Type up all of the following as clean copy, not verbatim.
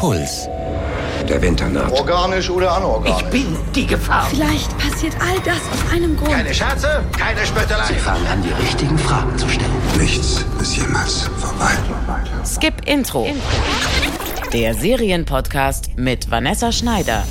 Puls. Der Winter naht. Organisch oder anorganisch? Ich bin die Gefahr. Vielleicht passiert all das aus einem Grund. Keine Scherze, keine Spöttelei. Sie fangen an, die richtigen Fragen zu stellen. Nichts ist jemals vorbei. Skip Intro. Der Serienpodcast mit Vanessa Schneider.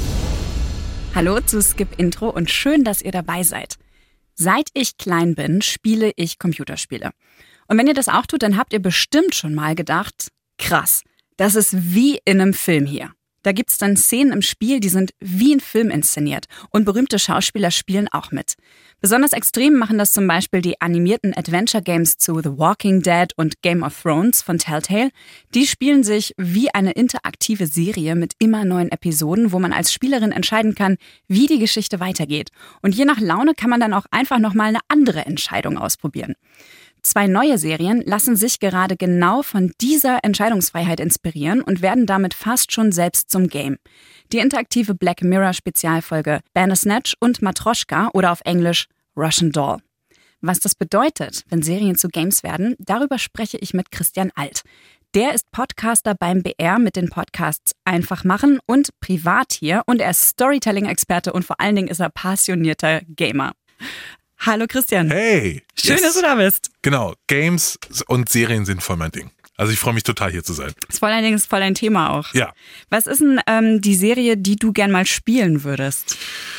Hallo zu Skip Intro und schön, dass ihr dabei seid. Seit ich klein bin, spiele ich Computerspiele. Und wenn ihr das auch tut, dann habt ihr bestimmt schon mal gedacht, krass, das ist wie in einem Film hier. Da gibt's dann Szenen im Spiel, die sind wie ein Film inszeniert. Und berühmte Schauspieler spielen auch mit. Besonders extrem machen das zum Beispiel die animierten Adventure-Games zu The Walking Dead und Game of Thrones von Telltale. Die spielen sich wie eine interaktive Serie mit immer neuen Episoden, wo man als Spielerin entscheiden kann, wie die Geschichte weitergeht. Und je nach Laune kann man dann auch einfach nochmal eine andere Entscheidung ausprobieren. 2 neue Serien lassen sich gerade genau von dieser Entscheidungsfreiheit inspirieren und werden damit fast schon selbst zum Game. Die interaktive Black Mirror Spezialfolge Bandersnatch und Matroschka oder auf Englisch Russian Doll. Was das bedeutet, wenn Serien zu Games werden, darüber spreche ich mit Christian Alt. Der ist Podcaster beim BR mit den Podcasts Einfach machen und Privat hier und er ist Storytelling-Experte und vor allen Dingen ist er passionierter Gamer. Hallo Christian. Hey. Schön, dass du da bist. Genau, Games und Serien sind voll mein Ding. Also ich freue mich total, hier zu sein. Das ist voll dein Thema auch. Ja. Was ist denn die Serie, die du gern mal spielen würdest?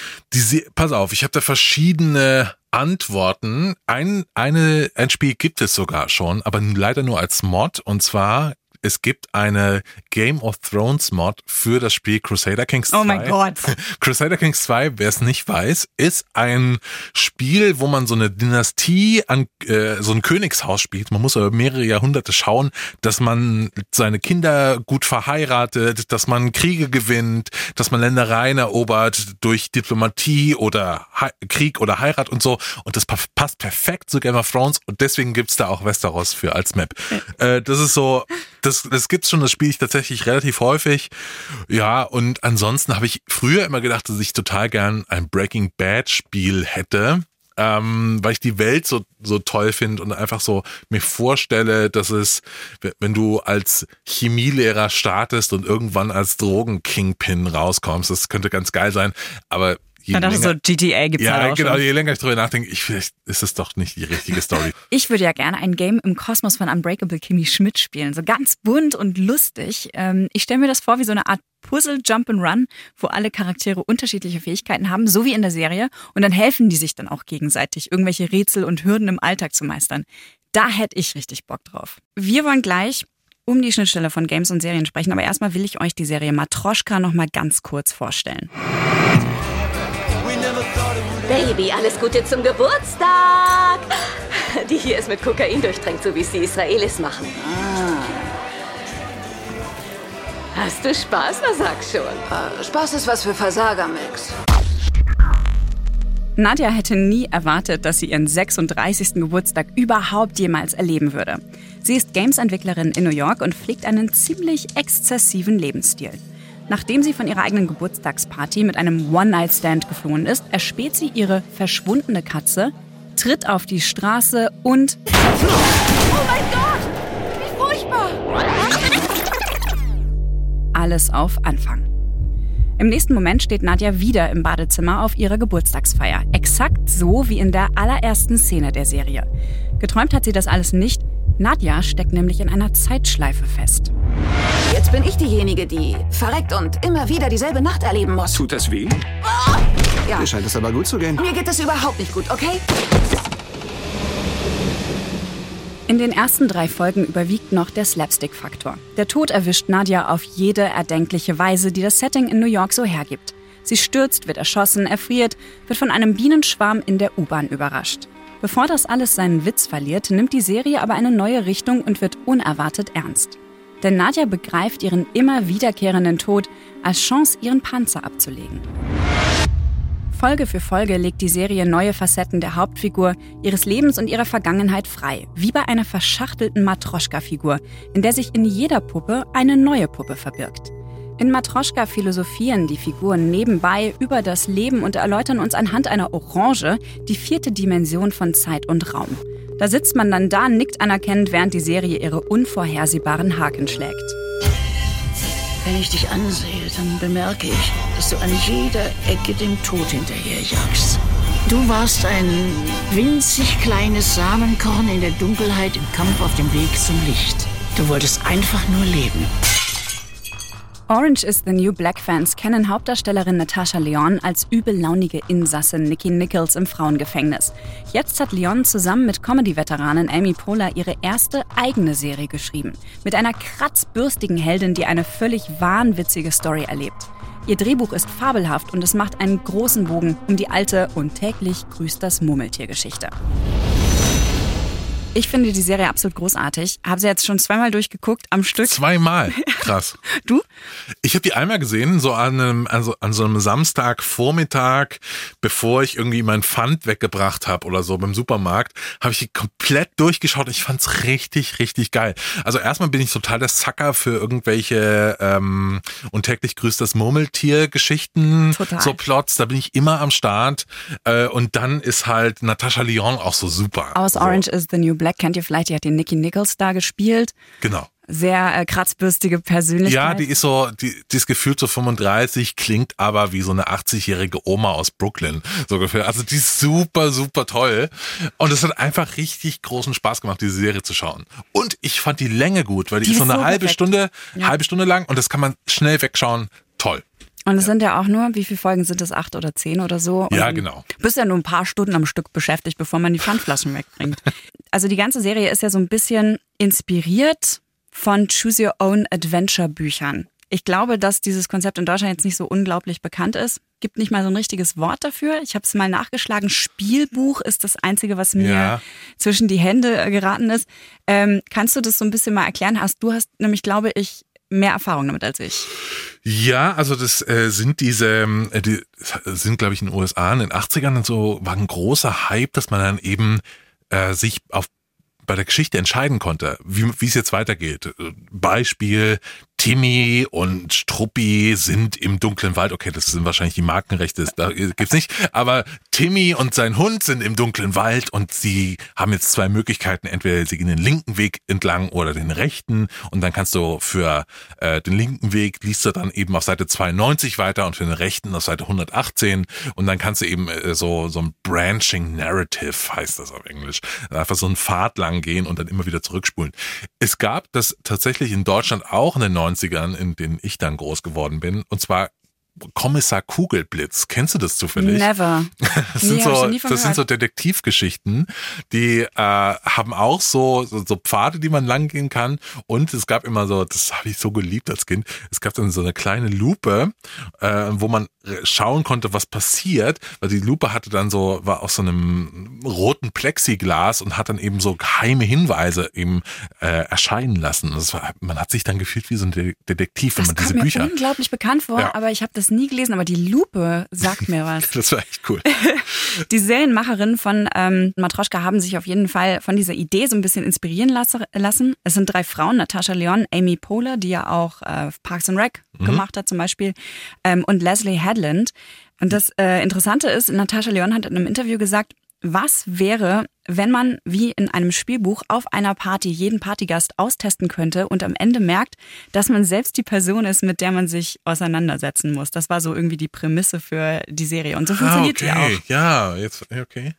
Pass auf, ich habe da verschiedene Antworten. Ein Spiel gibt es sogar schon, aber leider nur als Mod. Und zwar, es gibt eine Game of Thrones Mod für das Spiel Crusader Kings 2. Oh mein Gott. Crusader Kings 2, wer es nicht weiß, ist ein Spiel, wo man so eine Dynastie so ein Königshaus spielt. Man muss über mehrere Jahrhunderte schauen, dass man seine Kinder gut verheiratet, dass man Kriege gewinnt, dass man Ländereien erobert durch Diplomatie oder Krieg oder Heirat und so. Und das passt perfekt zu Game of Thrones und deswegen gibt's da auch Westeros für als Map. Das ist so... Das gibt's schon, das spiele ich tatsächlich relativ häufig. Ja, und ansonsten habe ich früher immer gedacht, dass ich total gern ein Breaking Bad Spiel hätte, weil ich die Welt so toll finde und einfach so mir vorstelle, dass es, wenn du als Chemielehrer startest und irgendwann als Drogen-Kingpin rauskommst, das könnte ganz geil sein, aber Dann dachte ich so, GTA gibt's ja, halt auch genau, schon. je länger ich drüber nachdenke, vielleicht ist es doch nicht die richtige Story. Ich würde ja gerne ein Game im Kosmos von Unbreakable Kimmy Schmidt spielen. So ganz bunt und lustig. Ich stelle mir das vor wie so eine Art Puzzle Jump and Run, wo alle Charaktere unterschiedliche Fähigkeiten haben, so wie in der Serie. Und dann helfen die sich dann auch gegenseitig, irgendwelche Rätsel und Hürden im Alltag zu meistern. Da hätte ich richtig Bock drauf. Wir wollen gleich um die Schnittstelle von Games und Serien sprechen, aber erstmal will ich euch die Serie Matroschka noch mal ganz kurz vorstellen. Baby, alles Gute zum Geburtstag! Die hier ist mit Kokain durchtränkt, so wie es die Israelis machen. Hast du Spaß? Na, sag schon. Spaß ist was für Versager, Max. Nadja hätte nie erwartet, dass sie ihren 36. Geburtstag überhaupt jemals erleben würde. Sie ist Games-Entwicklerin in New York und pflegt einen ziemlich exzessiven Lebensstil. Nachdem sie von ihrer eigenen Geburtstagsparty mit einem One-Night-Stand geflohen ist, erspäht sie ihre verschwundene Katze, tritt auf die Straße und... Oh mein Gott! Wie furchtbar! Alles auf Anfang. Im nächsten Moment steht Nadja wieder im Badezimmer auf ihrer Geburtstagsfeier. Exakt so wie in der allerersten Szene der Serie. Geträumt hat sie das alles nicht. Nadja steckt nämlich in einer Zeitschleife fest. Jetzt bin ich diejenige, die verreckt und immer wieder dieselbe Nacht erleben muss. Tut das weh? Ja. Dir scheint es aber gut zu gehen. Mir geht es überhaupt nicht gut, okay? In den ersten 3 Folgen überwiegt noch der Slapstick-Faktor. Der Tod erwischt Nadja auf jede erdenkliche Weise, die das Setting in New York so hergibt. Sie stürzt, wird erschossen, erfriert, wird von einem Bienenschwarm in der U-Bahn überrascht. Bevor das alles seinen Witz verliert, nimmt die Serie aber eine neue Richtung und wird unerwartet ernst. Denn Nadja begreift ihren immer wiederkehrenden Tod als Chance, ihren Panzer abzulegen. Folge für Folge legt die Serie neue Facetten der Hauptfigur, ihres Lebens und ihrer Vergangenheit frei, wie bei einer verschachtelten Matroschka-Figur, in der sich in jeder Puppe eine neue Puppe verbirgt. In Matroschka philosophieren die Figuren nebenbei über das Leben und erläutern uns anhand einer Orange die 4. Dimension von Zeit und Raum. Da sitzt man dann da, nickt anerkennend, während die Serie ihre unvorhersehbaren Haken schlägt. Wenn ich dich ansehe, dann bemerke ich, dass du an jeder Ecke dem Tod hinterherjagst. Du warst ein winzig kleines Samenkorn in der Dunkelheit im Kampf auf dem Weg zum Licht. Du wolltest einfach nur leben. Orange is the New Black-Fans kennen Hauptdarstellerin Natasha Lyonne als übellaunige Insassin Nikki Nichols im Frauengefängnis. Jetzt hat Lyonne zusammen mit Comedy-Veteranin Amy Poehler ihre erste eigene Serie geschrieben. Mit einer kratzbürstigen Heldin, die eine völlig wahnwitzige Story erlebt. Ihr Drehbuch ist fabelhaft und es macht einen großen Bogen um die alte und täglich grüßt das Murmeltier-Geschichte. Ich finde die Serie absolut großartig. Habe sie jetzt schon 2-mal durchgeguckt am Stück. 2-mal? Krass. Du? Ich habe die einmal gesehen, so an so einem Samstagvormittag, bevor ich irgendwie mein Pfand weggebracht habe oder so beim Supermarkt, habe ich die komplett durchgeschaut. Ich fand's richtig, richtig geil. Also erstmal bin ich total der Sucker für irgendwelche und täglich grüßt das Murmeltier-Geschichten, so Plots. Da bin ich immer am Start. Und dann ist halt Natasha Lyonne auch so super. Aus Orange is the New Black kennt ihr vielleicht, die hat den Nikki Nichols da gespielt. Genau. Sehr kratzbürstige Persönlichkeit. Ja, die ist so, die ist gefühlt so 35, klingt aber wie so eine 80-jährige Oma aus Brooklyn, so ungefähr. Also die ist super, super toll. Und es hat einfach richtig großen Spaß gemacht, diese Serie zu schauen. Und ich fand die Länge gut, weil die ist so eine halbe Stunde lang und das kann man schnell wegschauen. Toll. Und es sind ja auch nur, wie viele Folgen sind es? 8 oder 10 oder so? Und ja, genau. Du bist ja nur ein paar Stunden am Stück beschäftigt, bevor man die Pfandflaschen wegbringt. Also die ganze Serie ist ja so ein bisschen inspiriert von Choose Your Own Adventure Büchern. Ich glaube, dass dieses Konzept in Deutschland jetzt nicht so unglaublich bekannt ist. Gibt nicht mal so ein richtiges Wort dafür. Ich habe es mal nachgeschlagen. Spielbuch ist das Einzige, was mir zwischen die Hände geraten ist. Kannst du das so ein bisschen mal erklären? Du hast nämlich, glaube ich, mehr Erfahrung damit als ich. Ja, also das sind die sind, glaube ich, in den USA in den 80ern so, war ein großer Hype, dass man dann eben sich bei der Geschichte entscheiden konnte, wie es jetzt weitergeht. Beispiel: Timmy und Struppi sind im dunklen Wald. Okay, das sind wahrscheinlich die Markenrechte, da gibt's nicht. Aber Timmy und sein Hund sind im dunklen Wald und sie haben jetzt 2 Möglichkeiten. Entweder sie gehen den linken Weg entlang oder den rechten. Und dann kannst du für den linken Weg liest du dann eben auf Seite 92 weiter und für den rechten auf Seite 118. Und dann kannst du eben so ein Branching Narrative, heißt das auf Englisch. Einfach so einen Pfad lang gehen und dann immer wieder zurückspulen. Es gab das tatsächlich in Deutschland auch in den 90ern, in denen ich dann groß geworden bin. Und zwar Kommissar Kugelblitz. Kennst du das zufällig? Never. Das sind so Detektivgeschichten, die haben auch so Pfade, die man lang gehen kann. Und es gab immer so, das habe ich so geliebt als Kind, es gab dann so eine kleine Lupe, wo man schauen konnte, was passiert, weil die Lupe war aus so einem roten Plexiglas und hat dann eben so geheime Hinweise eben erscheinen lassen. Man hat sich dann gefühlt wie so ein Detektiv, wenn man diese Bücher. Das kommt mir unglaublich bekannt vor, aber ich habe das nie gelesen, aber die Lupe sagt mir was. Das war echt cool. Die Serienmacherinnen von Matroschka haben sich auf jeden Fall von dieser Idee so ein bisschen inspirieren lassen. Es sind 3 Frauen, Natasha Lyonne, Amy Poehler, die ja auch Parks and Rec gemacht hat zum Beispiel, und Leslie Headland. Und das Interessante ist, Natasha Lyonne hat in einem Interview gesagt, was wäre, wenn man wie in einem Spielbuch auf einer Party jeden Partygast austesten könnte und am Ende merkt, dass man selbst die Person ist, mit der man sich auseinandersetzen muss. Das war so irgendwie die Prämisse für die Serie. Und so funktioniert die auch. Ja, okay.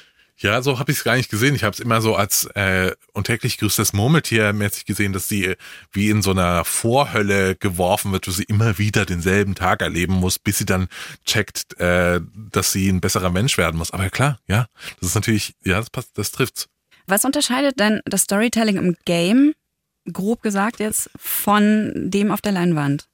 Ja, so habe ich es gar nicht gesehen. Ich habe es immer so als und täglich grüßt das Murmeltier mäßig gesehen, dass sie wie in so einer Vorhölle geworfen wird, wo sie immer wieder denselben Tag erleben muss, bis sie dann checkt, dass sie ein besserer Mensch werden muss. Aber klar, ja, das ist natürlich, ja, das passt, das trifft's. Was unterscheidet denn das Storytelling im Game, grob gesagt jetzt, von dem auf der Leinwand?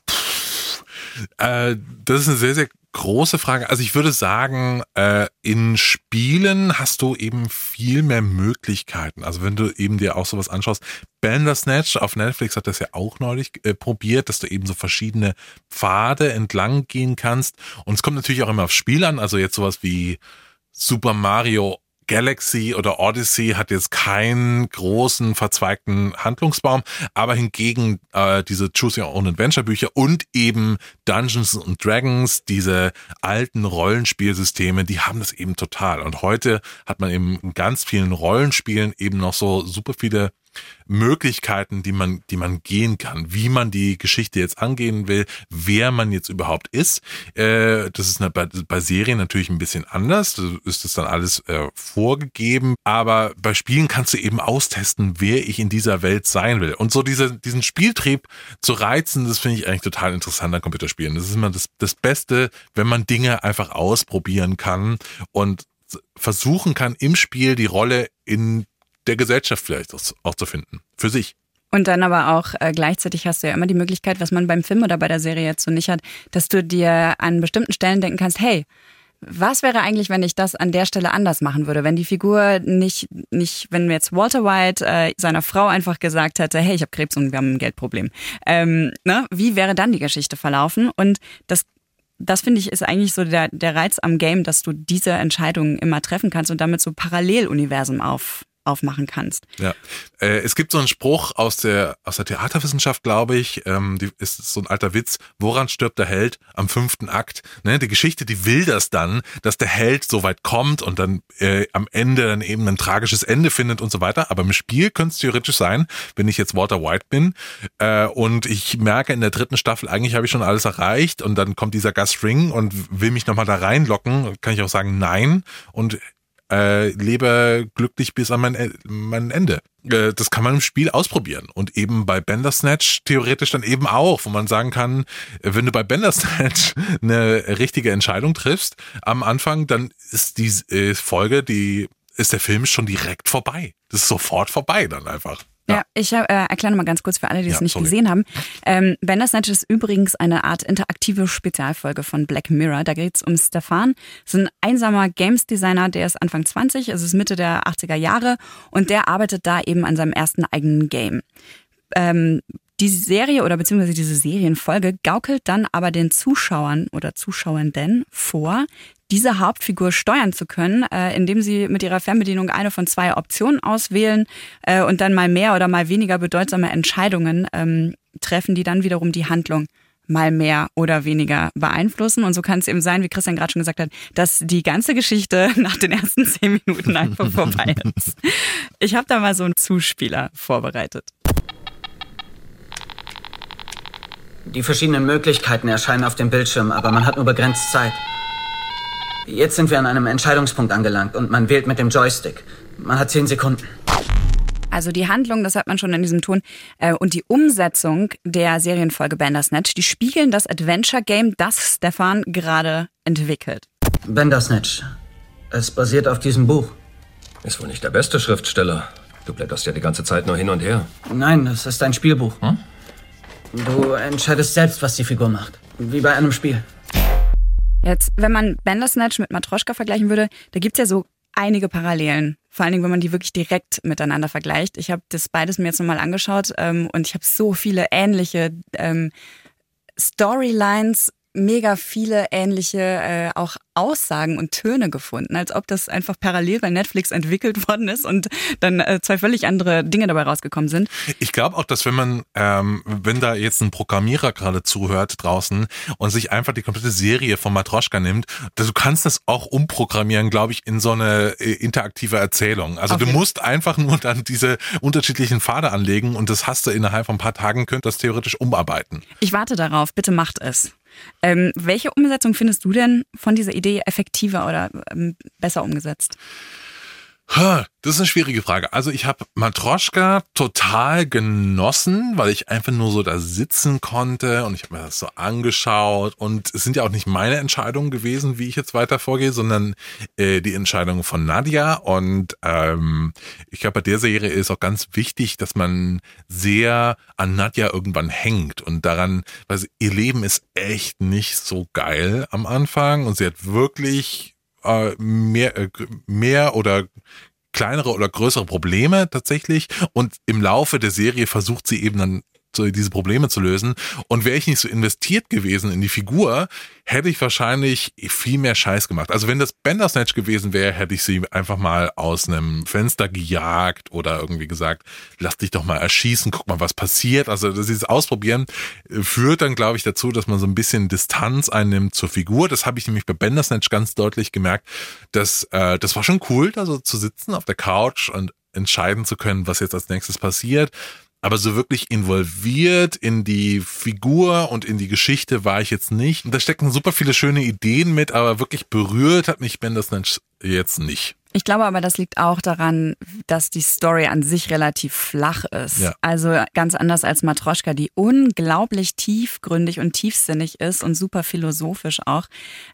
Das ist eine sehr, sehr große Frage. Also ich würde sagen, in Spielen hast du eben viel mehr Möglichkeiten. Also wenn du eben dir auch sowas anschaust, Bandersnatch auf Netflix hat das ja auch neulich probiert, dass du eben so verschiedene Pfade entlang gehen kannst. Und es kommt natürlich auch immer aufs Spiel an. Also jetzt sowas wie Super Mario Galaxy oder Odyssey hat jetzt keinen großen verzweigten Handlungsbaum, aber hingegen diese Choose Your Own Adventure Bücher und eben Dungeons and Dragons, diese alten Rollenspielsysteme, die haben das eben total. Und heute hat man eben in ganz vielen Rollenspielen eben noch so super viele Möglichkeiten, die man gehen kann, wie man die Geschichte jetzt angehen will, wer man jetzt überhaupt ist. Das ist bei Serien natürlich ein bisschen anders. Da ist das dann alles vorgegeben. Aber bei Spielen kannst du eben austesten, wer ich in dieser Welt sein will. Und so diesen Spieltrieb zu reizen, das finde ich eigentlich total interessant an Computerspielen. Das ist immer das Beste, wenn man Dinge einfach ausprobieren kann und versuchen kann, im Spiel die Rolle in der Gesellschaft vielleicht auch zu finden. Für sich. Und dann aber auch gleichzeitig hast du ja immer die Möglichkeit, was man beim Film oder bei der Serie jetzt so nicht hat, dass du dir an bestimmten Stellen denken kannst, hey, was wäre eigentlich, wenn ich das an der Stelle anders machen würde? Wenn die Figur nicht, wenn jetzt Walter White seiner Frau einfach gesagt hätte, hey, ich habe Krebs und wir haben ein Geldproblem. Wie wäre dann die Geschichte verlaufen? Und das finde ich ist eigentlich so der Reiz am Game, dass du diese Entscheidungen immer treffen kannst und damit so Paralleluniversen aufmachen kannst. Ja, es gibt so einen Spruch aus der Theaterwissenschaft, glaube ich, ist so ein alter Witz, woran stirbt der Held? Am 5. Akt. Ne? Die Geschichte, die will das dann, dass der Held so weit kommt und dann am Ende dann eben ein tragisches Ende findet und so weiter. Aber im Spiel könnte es theoretisch sein, wenn ich jetzt Walter White bin und ich merke in der 3. Staffel, eigentlich habe ich schon alles erreicht und dann kommt dieser Gus Fring und will mich nochmal da reinlocken, kann ich auch sagen, nein und lebe glücklich bis an mein Ende. Das kann man im Spiel ausprobieren. Und eben bei Bandersnatch theoretisch dann eben auch, wo man sagen kann, wenn du bei Bandersnatch eine richtige Entscheidung triffst am Anfang, dann ist die Folge, ist der Film schon direkt vorbei. Das ist sofort vorbei dann einfach. Ja, ich erkläre nochmal ganz kurz für alle, die es nicht gesehen haben. Bandersnatch ist übrigens eine Art interaktive Spezialfolge von Black Mirror. Da geht es um Stefan. Das ist ein einsamer Games-Designer, der ist Anfang 20, es ist Mitte der 80er Jahre und der arbeitet da eben an seinem ersten eigenen Game. Die Serie oder beziehungsweise diese Serienfolge gaukelt dann aber den Zuschauern oder Zuschauenden vor, diese Hauptfigur steuern zu können, indem sie mit ihrer Fernbedienung eine von 2 Optionen auswählen und dann mal mehr oder mal weniger bedeutsame Entscheidungen treffen, die dann wiederum die Handlung mal mehr oder weniger beeinflussen. Und so kann es eben sein, wie Christian gerade schon gesagt hat, dass die ganze Geschichte nach den ersten 10 Minuten einfach vorbei ist. Ich habe da mal so einen Zuspieler vorbereitet. Die verschiedenen Möglichkeiten erscheinen auf dem Bildschirm, aber man hat nur begrenzt Zeit. Jetzt sind wir an einem Entscheidungspunkt angelangt und man wählt mit dem Joystick. Man hat 10 Sekunden. Also die Handlung, das hört man schon in diesem Ton, und die Umsetzung der Serienfolge Bandersnatch, die spiegeln das Adventure-Game, das Stefan gerade entwickelt. Bandersnatch. Es basiert auf diesem Buch. Ist wohl nicht der beste Schriftsteller. Du blätterst ja die ganze Zeit nur hin und her. Nein, es ist ein Spielbuch. Du entscheidest selbst, was die Figur macht. Wie bei einem Spiel. Jetzt, wenn man Bandersnatch mit Matroschka vergleichen würde, da gibt's ja so einige Parallelen. Vor allen Dingen, wenn man die wirklich direkt miteinander vergleicht. Ich habe das beides mir jetzt nochmal angeschaut und ich habe so viele ähnliche Storylines, mega viele ähnliche auch Aussagen und Töne gefunden, als ob das einfach parallel bei Netflix entwickelt worden ist und dann 2 völlig andere Dinge dabei rausgekommen sind. Ich glaube auch, dass wenn da jetzt ein Programmierer gerade zuhört draußen und sich einfach die komplette Serie von Matroschka nimmt, du kannst das auch umprogrammieren, glaube ich, in so eine interaktive Erzählung. Also du musst einfach nur dann diese unterschiedlichen Pfade anlegen und das hast du innerhalb von ein paar Tagen, könnt das theoretisch umarbeiten. Ich warte darauf, bitte macht es. Welche Umsetzung findest du denn von dieser Idee effektiver oder besser umgesetzt? Das ist eine schwierige Frage. Also ich habe Matroschka total genossen, weil ich einfach nur so da sitzen konnte und ich habe mir das so angeschaut und es sind ja auch nicht meine Entscheidungen gewesen, wie ich jetzt weiter vorgehe, sondern die Entscheidungen von Nadja und ich glaube, bei der Serie ist auch ganz wichtig, dass man sehr an Nadja irgendwann hängt und daran, weil ihr Leben ist echt nicht so geil am Anfang und sie hat wirklich mehr oder kleinere oder größere Probleme tatsächlich und im Laufe der Serie versucht sie eben dann so diese Probleme zu lösen und wäre ich nicht so investiert gewesen in die Figur, hätte ich wahrscheinlich viel mehr Scheiß gemacht. Also wenn das Bandersnatch gewesen wäre, hätte ich sie einfach mal aus einem Fenster gejagt oder irgendwie gesagt, lass dich doch mal erschießen, guck mal, was passiert. Also dieses Ausprobieren führt dann, glaube ich, dazu, dass man so ein bisschen Distanz einnimmt zur Figur. Das habe ich nämlich bei Bandersnatch ganz deutlich gemerkt, dass das war schon cool, da so zu sitzen auf der Couch und entscheiden zu können, was jetzt als nächstes passiert. Aber so wirklich involviert in die Figur und in die Geschichte war ich jetzt nicht. Und da stecken super viele schöne Ideen mit, aber wirklich berührt hat mich Bandersnatch jetzt nicht. Ich glaube aber, das liegt auch daran, dass die Story an sich relativ flach ist. Ja. Also ganz anders als Matroschka, die unglaublich tiefgründig und tiefsinnig ist und super philosophisch auch.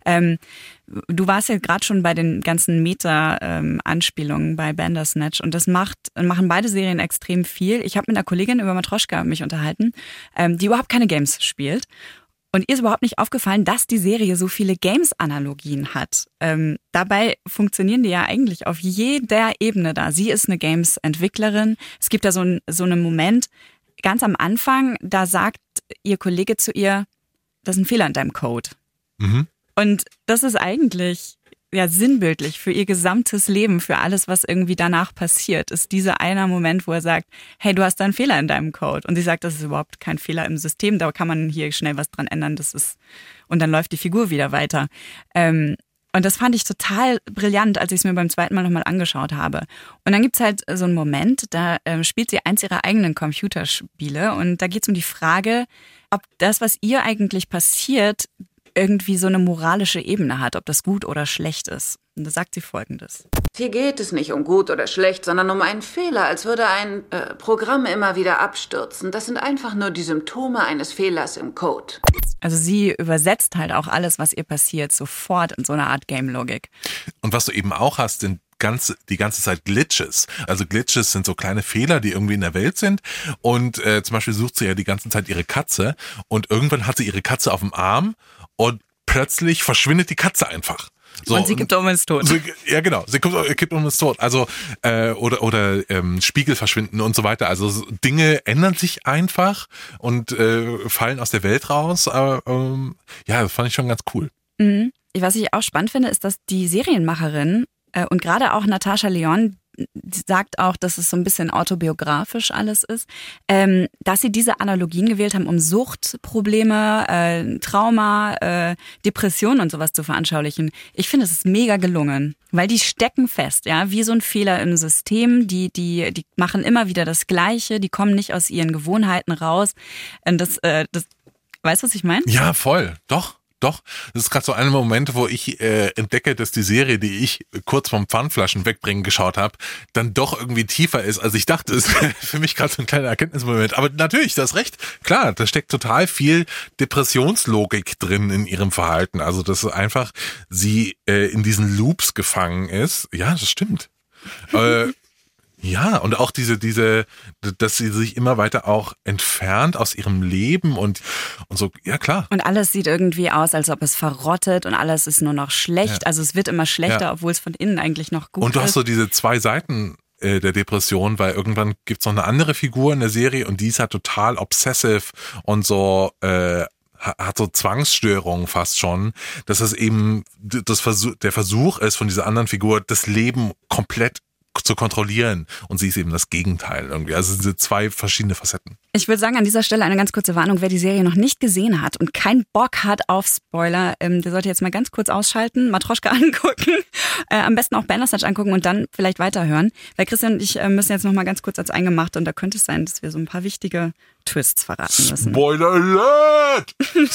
Du warst ja gerade schon bei den ganzen Meta-Anspielungen bei Bandersnatch und das machen beide Serien extrem viel. Ich habe mit einer Kollegin über Matroschka mich unterhalten, die überhaupt keine Games spielt. Und ihr ist überhaupt nicht aufgefallen, dass die Serie so viele Games-Analogien hat. Dabei funktionieren die ja eigentlich auf jeder Ebene da. Sie ist eine Games-Entwicklerin. Es gibt da so einen Moment, ganz am Anfang, da sagt ihr Kollege zu ihr, das ist ein Fehler in deinem Code. Mhm. Und das ist eigentlich ja sinnbildlich für ihr gesamtes Leben, für alles, was irgendwie danach passiert, ist dieser eine Moment, wo er sagt, hey, du hast da einen Fehler in deinem Code. Und sie sagt, das ist überhaupt kein Fehler im System, da kann man hier schnell was dran ändern, und dann läuft die Figur wieder weiter. Und das fand ich total brillant, als ich es mir beim zweiten Mal nochmal angeschaut habe. Und dann gibt's halt so einen Moment, da spielt sie eins ihrer eigenen Computerspiele und da geht's um die Frage, ob das, was ihr eigentlich passiert, irgendwie so eine moralische Ebene hat, ob das gut oder schlecht ist. Und da sagt sie Folgendes. Hier geht es nicht um gut oder schlecht, sondern um einen Fehler, als würde ein Programm immer wieder abstürzen. Das sind einfach nur die Symptome eines Fehlers im Code. Also sie übersetzt halt auch alles, was ihr passiert, sofort in so eine Art Game-Logik. Und was du eben auch hast, sind die ganze Zeit Glitches. Also Glitches sind so kleine Fehler, die irgendwie in der Welt sind. Und zum Beispiel sucht sie ja die ganze Zeit ihre Katze und irgendwann hat sie ihre Katze auf dem Arm und plötzlich verschwindet die Katze einfach. So, und sie kippt um ins Tod. Ja, genau. Sie kippt um ins Tod. Also, oder Spiegel verschwinden und so weiter. Also Dinge ändern sich einfach und fallen aus der Welt raus. Aber ja, das fand ich schon ganz cool. Mhm. Was ich auch spannend finde, ist, dass die Serienmacherin und gerade auch Natascha Lyonne sagt auch, dass es so ein bisschen autobiografisch alles ist, dass sie diese Analogien gewählt haben, um Suchtprobleme, Trauma, Depressionen und sowas zu veranschaulichen. Ich finde, es ist mega gelungen, weil die stecken fest, ja, wie so ein Fehler im System. Die machen immer wieder das Gleiche, die kommen nicht aus ihren Gewohnheiten raus. Und das weißt du, was ich meine? Ja, voll, doch. Das ist gerade so ein Moment, wo ich entdecke, dass die Serie, die ich kurz vom Pfandflaschen wegbringen geschaut habe, dann doch irgendwie tiefer ist, als ich dachte. Das ist für mich gerade so ein kleiner Erkenntnismoment. Aber natürlich, du hast recht. Klar, da steckt total viel Depressionslogik drin in ihrem Verhalten. Also, dass einfach sie in diesen Loops gefangen ist. Ja, das stimmt. Ja, und auch dass sie sich immer weiter auch entfernt aus ihrem Leben und so, ja klar. Und alles sieht irgendwie aus, als ob es verrottet und alles ist nur noch schlecht. Ja. Also es wird immer schlechter, obwohl es von innen eigentlich noch gut ist. Und du hast so diese zwei Seiten der Depression, weil irgendwann gibt's noch eine andere Figur in der Serie und die ist halt total obsessive und so, hat so Zwangsstörungen fast schon, dass es eben der Versuch ist von dieser anderen Figur, das Leben komplett zu kontrollieren. Und sie ist eben das Gegenteil irgendwie. Also diese zwei verschiedene Facetten. Ich würde sagen, an dieser Stelle eine ganz kurze Warnung. Wer die Serie noch nicht gesehen hat und keinen Bock hat auf Spoiler, der sollte jetzt mal ganz kurz ausschalten, Matroschka angucken, am besten auch Bandersnatch angucken und dann vielleicht weiterhören. Weil Christian und ich müssen jetzt noch mal ganz kurz als Eingemacht und da könnte es sein, dass wir so ein paar wichtige Twists verraten müssen. Spoiler Alert!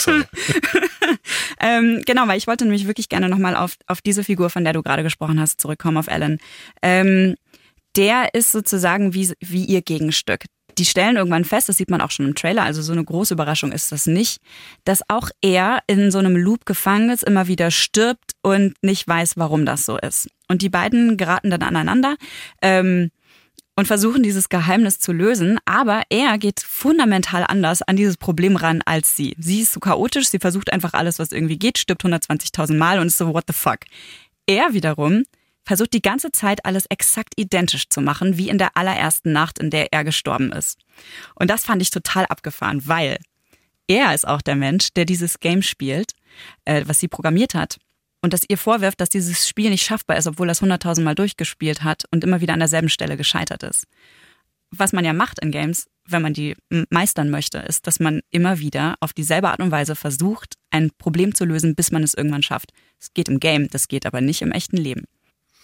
Genau, weil ich wollte nämlich wirklich gerne nochmal auf diese Figur, von der du gerade gesprochen hast, zurückkommen, auf Alan. Der ist sozusagen wie ihr Gegenstück. Die stellen irgendwann fest, das sieht man auch schon im Trailer, also so eine große Überraschung ist das nicht, dass auch er in so einem Loop gefangen ist, immer wieder stirbt und nicht weiß, warum das so ist. Und die beiden geraten dann aneinander und versuchen dieses Geheimnis zu lösen, aber er geht fundamental anders an dieses Problem ran als sie. Sie ist so chaotisch, sie versucht einfach alles, was irgendwie geht, stirbt 120.000 Mal und ist so, what the fuck. Er wiederum versucht die ganze Zeit alles exakt identisch zu machen, wie in der allerersten Nacht, in der er gestorben ist. Und das fand ich total abgefahren, weil er ist auch der Mensch, der dieses Game spielt, was sie programmiert hat. Und das ihr vorwirft, dass dieses Spiel nicht schaffbar ist, obwohl er es 100.000 Mal durchgespielt hat und immer wieder an derselben Stelle gescheitert ist. Was man ja macht in Games, wenn man die meistern möchte, ist, dass man immer wieder auf dieselbe Art und Weise versucht, ein Problem zu lösen, bis man es irgendwann schafft. Es geht im Game, das geht aber nicht im echten Leben.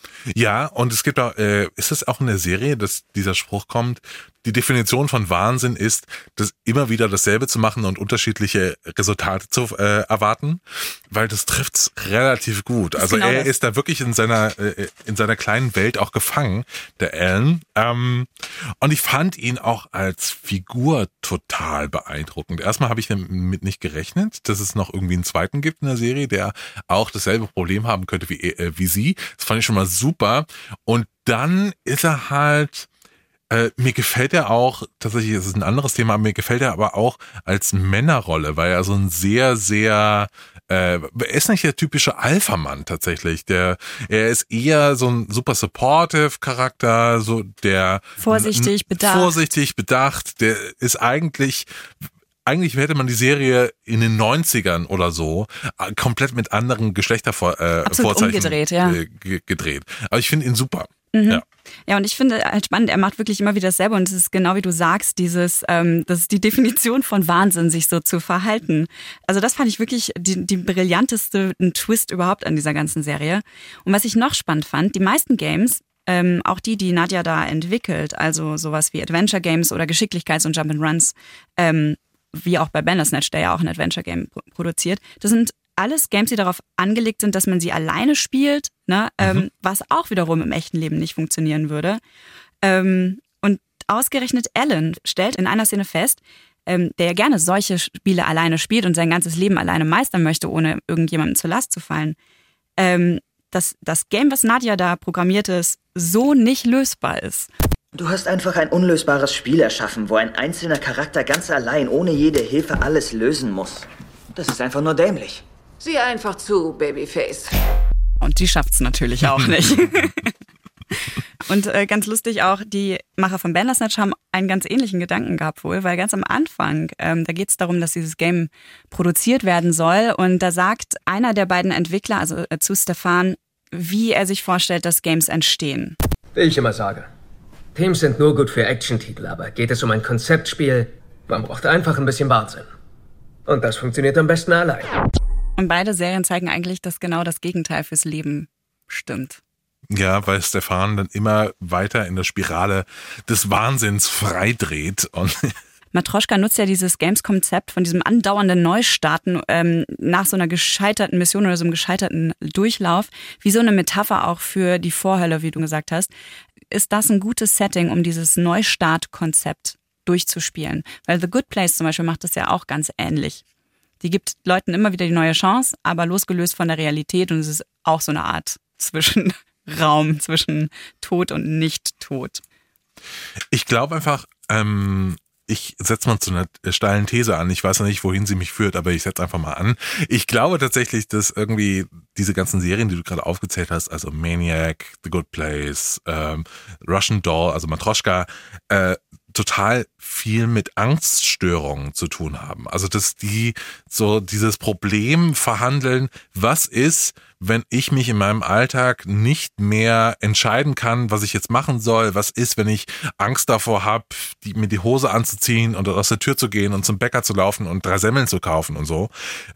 Ja, und es gibt auch, ist es auch in der Serie, dass dieser Spruch kommt, die Definition von Wahnsinn ist, das immer wieder dasselbe zu machen und unterschiedliche Resultate zu erwarten, weil das trifft's relativ gut. Also genau er ist da wirklich in seiner kleinen Welt auch gefangen, der Alan. Und ich fand ihn auch als Figur total beeindruckend. Erstmal habe ich damit nicht gerechnet, dass es noch irgendwie einen zweiten gibt in der Serie, der auch dasselbe Problem haben könnte wie sie. Das fand ich schon mal super. Und dann ist er halt, mir gefällt er auch, tatsächlich ist es ein anderes Thema, aber mir gefällt er aber auch als Männerrolle, weil er so ein sehr, sehr, er ist nicht der typische Alpha-Mann tatsächlich. Er ist eher so ein super supportive Charakter, so der vorsichtig, bedacht, der ist eigentlich hätte man die Serie in den 90ern oder so komplett mit anderen Geschlechtervorzeichen gedreht. Aber ich finde ihn super. Mhm. Ja, und ich finde halt spannend, er macht wirklich immer wieder dasselbe und es ist genau wie du sagst, das ist die Definition von Wahnsinn, sich so zu verhalten. Also das fand ich wirklich die brillanteste Twist überhaupt an dieser ganzen Serie. Und was ich noch spannend fand, die meisten Games, auch die Nadia da entwickelt, also sowas wie Adventure Games oder Geschicklichkeits- und Jump-and-Runs, wie auch bei Bandersnatch, der ja auch ein Adventure-Game produziert, das sind alles Games, die darauf angelegt sind, dass man sie alleine spielt, ne? Was auch wiederum im echten Leben nicht funktionieren würde. Und ausgerechnet Alan stellt in einer Szene fest, der ja gerne solche Spiele alleine spielt und sein ganzes Leben alleine meistern möchte, ohne irgendjemandem zur Last zu fallen, dass das Game, was Nadia da programmiert ist, so nicht lösbar ist. Du hast einfach ein unlösbares Spiel erschaffen, wo ein einzelner Charakter ganz allein, ohne jede Hilfe, alles lösen muss. Das ist einfach nur dämlich. Sieh einfach zu, Babyface. Und die schafft's natürlich auch nicht. Und ganz lustig auch, die Macher von Bandersnatch haben einen ganz ähnlichen Gedanken gehabt wohl, weil ganz am Anfang, da geht es darum, dass dieses Game produziert werden soll und da sagt einer der beiden Entwickler, also zu Stefan, wie er sich vorstellt, dass Games entstehen. Wie ich immer sage, Teams sind nur gut für Action-Titel, aber geht es um ein Konzeptspiel, man braucht einfach ein bisschen Wahnsinn. Und das funktioniert am besten allein. Und beide Serien zeigen eigentlich, dass genau das Gegenteil fürs Leben stimmt. Ja, weil Stefan dann immer weiter in der Spirale des Wahnsinns freidreht. Und Matroschka nutzt ja dieses Games-Konzept von diesem andauernden Neustarten nach so einer gescheiterten Mission oder so einem gescheiterten Durchlauf, wie so eine Metapher auch für die Vorhölle, wie du gesagt hast. Ist das ein gutes Setting, um dieses Neustart-Konzept durchzuspielen? Weil The Good Place zum Beispiel macht das ja auch ganz ähnlich. Die gibt Leuten immer wieder die neue Chance, aber losgelöst von der Realität und es ist auch so eine Art Zwischenraum zwischen Tod und Nicht-Tot. Ich glaube einfach, ich setze mal zu einer steilen These an. Ich weiß ja nicht, wohin sie mich führt, aber ich setze einfach mal an. Ich glaube tatsächlich, dass irgendwie diese ganzen Serien, die du gerade aufgezählt hast, also Maniac, The Good Place, Russian Doll, also Matroschka, total viel mit Angststörungen zu tun haben. Also dass die so dieses Problem verhandeln, was ist, wenn ich mich in meinem Alltag nicht mehr entscheiden kann, was ich jetzt machen soll, was ist, wenn ich Angst davor habe, mir die Hose anzuziehen und aus der Tür zu gehen und zum Bäcker zu laufen und 3 Semmeln zu kaufen und so.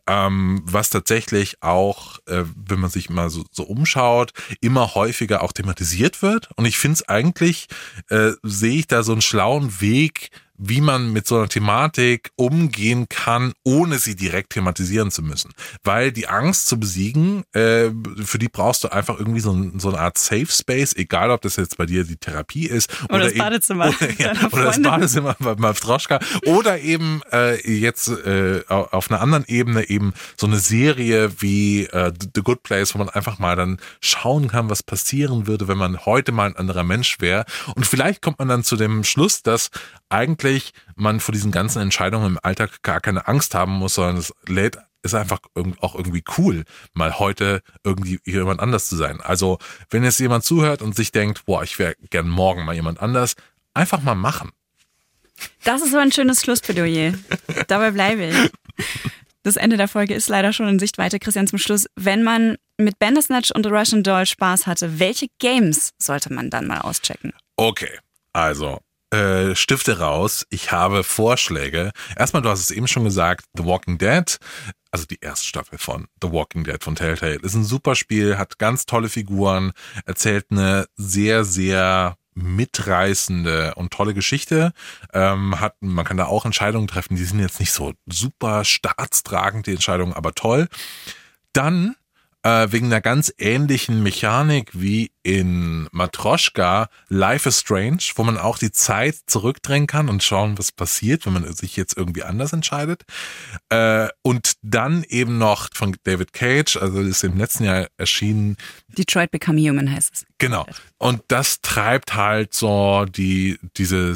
Was tatsächlich auch, wenn man sich mal so umschaut, immer häufiger auch thematisiert wird. Und ich finde es eigentlich, sehe ich da so einen schlauen Weg, wie man mit so einer Thematik umgehen kann, ohne sie direkt thematisieren zu müssen. Weil die Angst zu besiegen, für die brauchst du einfach irgendwie so eine Art Safe Space, egal ob das jetzt bei dir die Therapie ist. Oder das Badezimmer. Oder das Badezimmer bei Matroschka. Oder eben jetzt auf einer anderen Ebene eben so eine Serie wie The Good Place, wo man einfach mal dann schauen kann, was passieren würde, wenn man heute mal ein anderer Mensch wäre. Und vielleicht kommt man dann zu dem Schluss, dass eigentlich man vor diesen ganzen Entscheidungen im Alltag gar keine Angst haben muss, sondern es ist einfach auch irgendwie cool, mal heute irgendwie jemand anders zu sein. Also wenn jetzt jemand zuhört und sich denkt, boah, ich wäre gern morgen mal jemand anders, einfach mal machen. Das ist so ein schönes Schlussplädoyer. Dabei bleibe ich. Das Ende der Folge ist leider schon in Sichtweite. Christian, zum Schluss, wenn man mit Bandersnatch und The Russian Doll Spaß hatte, welche Games sollte man dann mal auschecken? Okay, also Stifte raus. Ich habe Vorschläge. Erstmal, du hast es eben schon gesagt, The Walking Dead. Also die erste Staffel von The Walking Dead von Telltale. Ist ein super Spiel, hat ganz tolle Figuren, erzählt eine sehr, sehr mitreißende und tolle Geschichte. Man kann da auch Entscheidungen treffen, die sind jetzt nicht so super staatstragend, die Entscheidungen, aber toll. Dann wegen einer ganz ähnlichen Mechanik wie in Matroschka, Life is Strange, wo man auch die Zeit zurückdrehen kann und schauen, was passiert, wenn man sich jetzt irgendwie anders entscheidet. Und dann eben noch von David Cage, also das ist im letzten Jahr erschienen. Detroit Become Human heißt es. Genau. Und das treibt halt so diese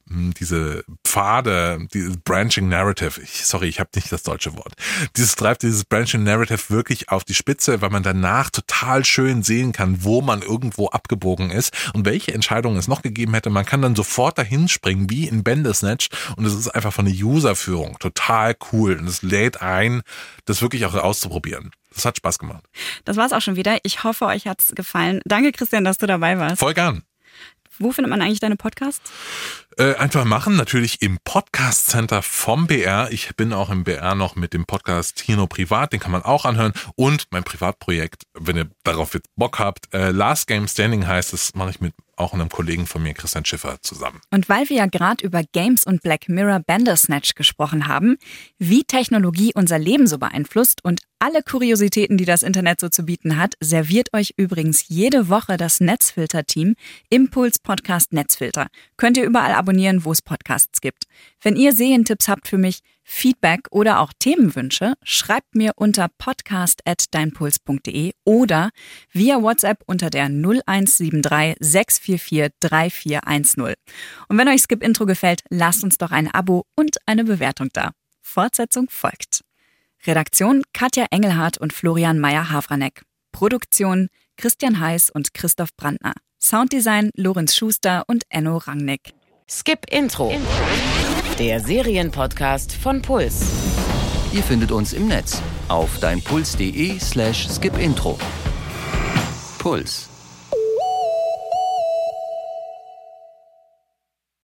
Pfade, dieses Branching Narrative, ich habe nicht das deutsche Wort, treibt dieses Branching Narrative wirklich auf die Spitze, weil man danach total schön sehen kann, wo man irgendwo abgebogen ist und welche Entscheidungen es noch gegeben hätte. Man kann dann sofort dahin springen, wie in Bandersnatch, und es ist einfach von der Userführung total cool und es lädt ein, das wirklich auch auszuprobieren. Das hat Spaß gemacht. Das war's auch schon wieder. Ich hoffe, euch hat's gefallen. Danke, Christian, dass du dabei warst. Voll gern. Wo findet man eigentlich deine Podcasts? Einfach machen, natürlich im Podcast Center vom BR. Ich bin auch im BR noch mit dem Podcast Kino Privat, den kann man auch anhören. Und mein Privatprojekt, wenn ihr darauf jetzt Bock habt, Last Game Standing heißt, das mache ich mit auch einem Kollegen von mir, Christian Schiffer, zusammen. Und weil wir ja gerade über Games und Black Mirror Bandersnatch gesprochen haben, wie Technologie unser Leben so beeinflusst und alle Kuriositäten, die das Internet so zu bieten hat, serviert euch übrigens jede Woche das Netzfilter-Team Impuls Podcast Netzfilter. Könnt ihr überall abonnieren, wo es Podcasts gibt. Wenn ihr Serientipps habt für mich, Feedback oder auch Themenwünsche, schreibt mir unter podcast@deinpuls.de oder via WhatsApp unter der 0173 644 3410. Und wenn euch Skip Intro gefällt, lasst uns doch ein Abo und eine Bewertung da. Fortsetzung folgt. Redaktion Katja Engelhardt und Florian Meyer-Havranek. Produktion Christian Heiß und Christoph Brandner. Sounddesign Lorenz Schuster und Enno Rangnick. Skip Intro. Der Serienpodcast von Puls. Ihr findet uns im Netz auf deinpuls.de/skipintro. Puls.